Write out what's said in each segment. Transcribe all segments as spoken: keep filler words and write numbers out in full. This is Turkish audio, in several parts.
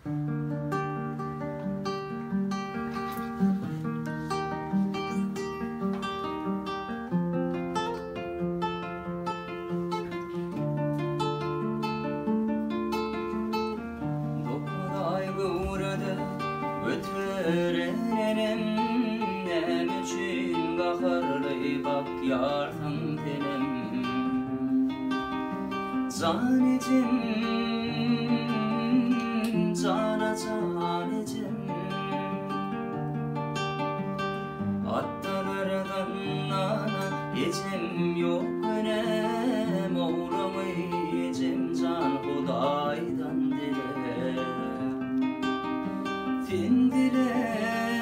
Öterenenim nem üçün baharlı bak yardım denem Zanecim, cana zanecim Attalardan nana ecem yok önem Oğramı ecem can Hudaydan dile Fin dile,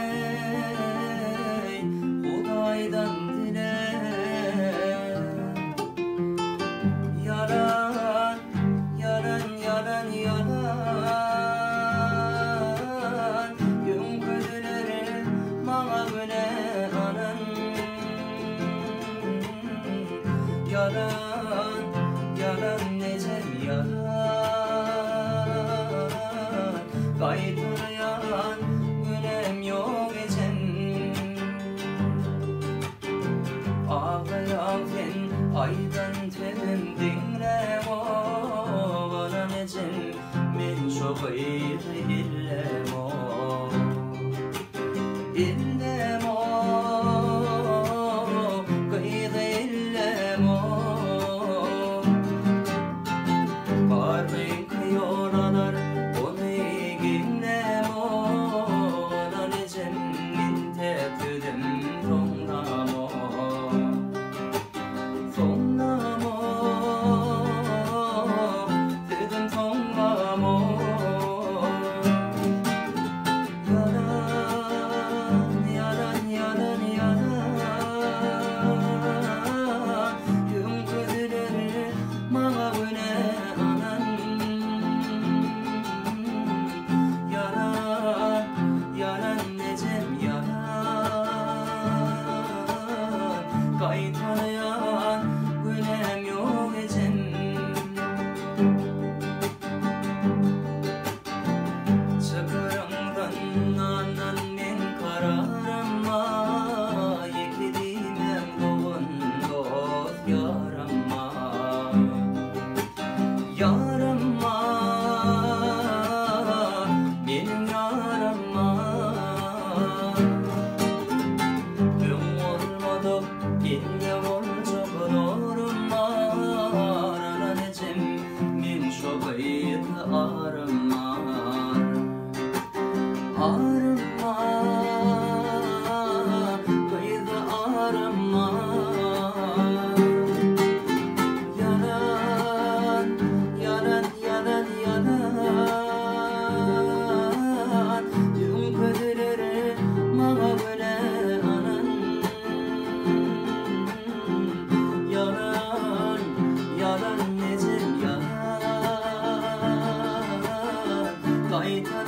Hudaydan dile Yalan, yalan, yalan, yalan Gün ködüleri bana güne anan Yalan, yalan necem yalan Kaytırıyan günem yok ecem Ağlayan aydan tedin dinlem o Bana necem min çok iyiydi illem o İllem o kıydı illem o Parmayın kıyolalar Kaytanayan günem yok ecem Çakırımdan nanan men kararama Yekidimem doğun dost yarama Yarama benim yarama Gün olmadı İlle olacak doğrum var Anacım min şobaydı arım var Arım var Kıydı arım var Yalan, yalan, yalan, yalan Dün ködüleri bana böyle anan Yalan, yalan necem yalan Kaytan